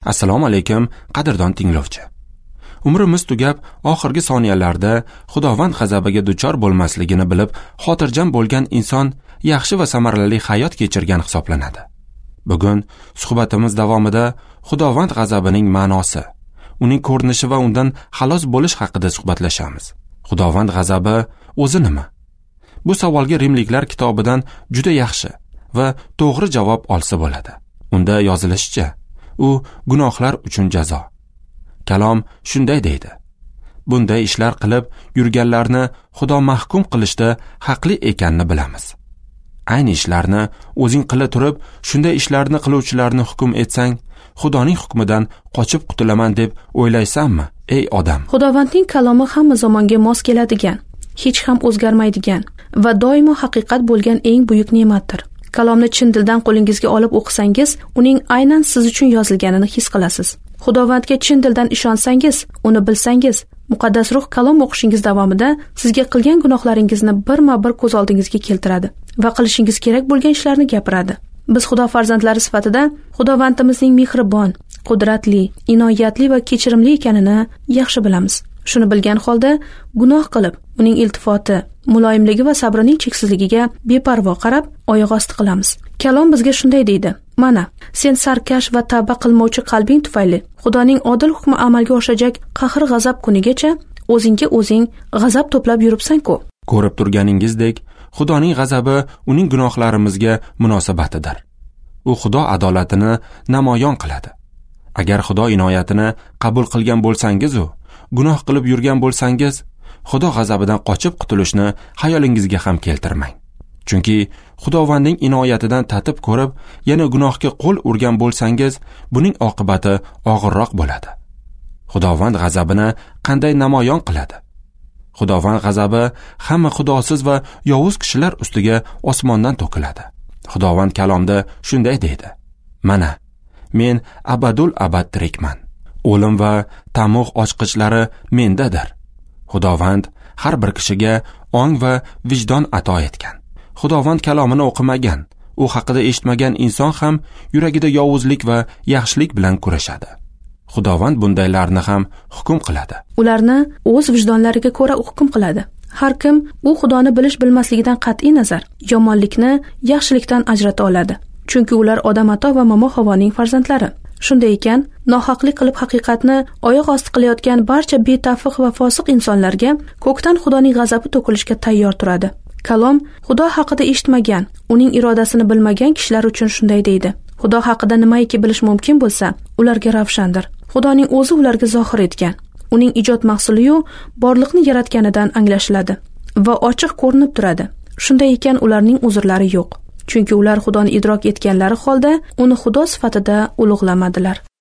Assalomu alaykum, qadrdon tinglovchi. Umrimiz tugab, oxirgi soniyalarda Xudovand g'azabiga duchor bo'lmasligini bilib, xotirjam bo'lgan inson yaxshi va samarali hayot kechirgan hisoblanadi. Bugun suhbatimiz davomida Xudovand g'azabining ma'nosi, uning ko'rinishi va undan xalos bo'lish haqida suhbatlashamiz. Xudovand g'azabi o'zi nima? Bu savolga Rimliklar kitobidan juda yaxshi va to'g'ri javob olsa bo'ladi. Unda yozilishicha, u gunohlar uchun jazo. Kalom shunday deydi: bunday ishlar qilib yurganlarni Xudo mahkum qilishda haqli ekanini bilamiz. Ayni ishlarni o'zing qila turib, shunday ishlarni qiluvchilarni hukm etsang, Xudoning hukmidan qochib qutulaman deb o'ylaysanmi, ey odam? Xudovandning kalomi hamma zamonga mos keladigan, hech ham o'zgarmaydigan va doimo haqiqat bo'lgan eng buyuk ne'matdir. Kalomni chin dildan qo'lingizga olib o'qisangiz, uning aynan siz uchun yozilganini his qilasiz. Xudovandga chin dildan ishonsangiz, uni bilsangiz, muqaddas ruh kalom o'qishingiz davomida sizga qilgan gunohlaringizni birma-bir ko'z oldingizga keltiradi va qilishingiz kerak bo'lgan ishlarni gapiradi. Biz Xudo farzandlari sifatida Xudovandimizning mehribon, qudratli, inoyatli va kechirimli ekanini yaxshi bilamiz. Shuni bilgan holda gunoh qilib, uning iltifoti, muloyimligi va sabrining cheksizligiga beparvo qarab oyoq osti qilamiz. Kalom bizga shunday deydi: mana, sen sarkash va tavba qilmovchi qalbing tufayli Xudoning odil hukmi amalga oshajak qahr g'azab kunigacha o'zingga o'zing g'azab to'plab yuribsan-ku. Ko'rib turganingizdek, Xudoning g'azabi uning gunohlarimizga munosabatidir. U Xudo adolatini namoyon qiladi. Agar Xudo inoyatini qabul qilgan bo'lsangiz-u, gunoh qilib yurgan bo'lsangiz, Xudo g'azabidan qochib qutulishni xayolingizga ham keltirmang. Chunki Xudovandning inoyatidan tatib ko'rib, yana gunohga qo'l urgan bo'lsangiz, buning oqibati og'irroq bo'ladi. Xudovand g'azabini qanday namoyon qiladi? Xudovand g'azabi hamma xudosiz va yovuz kishilar ustiga osmondan to'kiladi. Xudovand kalomda shunday deydi: mana, men abadul abad tirikman. O'lim va tamuh ochqichlari mendadir. Xudovand har bir kishiga ong va vijdon ato etgan. Xudovand kalomini o'qimagan, u haqida eshitmagan inson ham yuragida yovuzlik va yaxshilik bilan kurashadi. Xudovand bundaylarni ham hukm qiladi. Ularni o'z vijdonlariga ko'ra hukm qiladi. Har kim u Xudoni bilish-bilmasligidan qat'iy nazar yomonlikni yaxshilikdan ajrata oladi. Chunki ular odam ato va momo Havoning farzandlari. Shunday ekan, nohaqlik qilib haqiqatni oyoq osti qilayotgan barcha betafiq va fosiq insonlarga ko'kdan Xudoning g'azabi to'kilishga tayyor turadi. Kalom Xudo haqida eshitmagan, uning irodasini bilmagan kishilar uchun shunday deydi: Xudo haqida nimaiki bilish mumkin bo'lsa, ularga ravshandir. Xudoning o'zi ularga zohir etgan. Uning ijod mahsuli-yu borliqni yaratganidan anglashiladi va ochiq ko'rinib turadi. Shunday ekan, ularning uzrlari yo'q. Chunki ular Xudoni idrok etganlari holda uni Xudo sifatida ulug'lamadilar.